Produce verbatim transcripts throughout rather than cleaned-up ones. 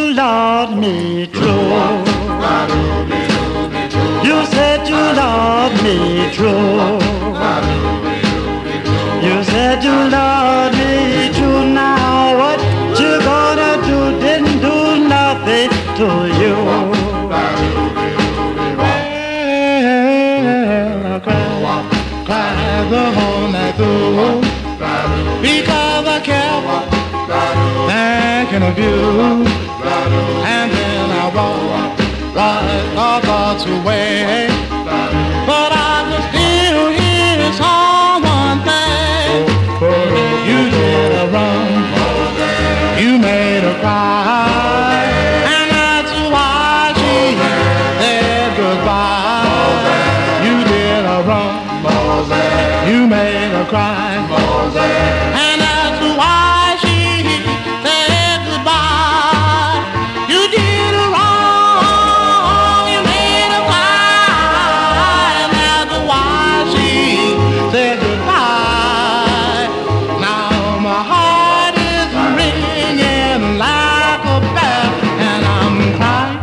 you loved me true. You said you loved me true. You said you loved me true. Now what you gonna do? Didn't do nothing to you. Well, I cried, cried the whole night through because I kept thinking of you. And then I walked right our thoughts away. But I could still hear someone say, you did her wrong, you made her cry, and that's why she said goodbye. You did her wrong, you made her cry, and that's why she said goodbye. You did her wrong, you made her cry, and that's why she said goodbye. Now my heart is ringing like a bell, and I'm crying.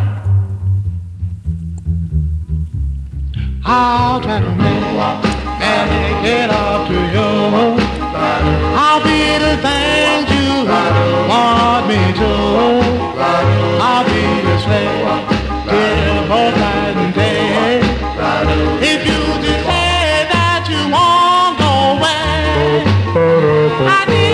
I'll try to make, make it up to you. I'll be the things you want me to. I'll be your slave, till both night and day. If you just say that you won't go away, I need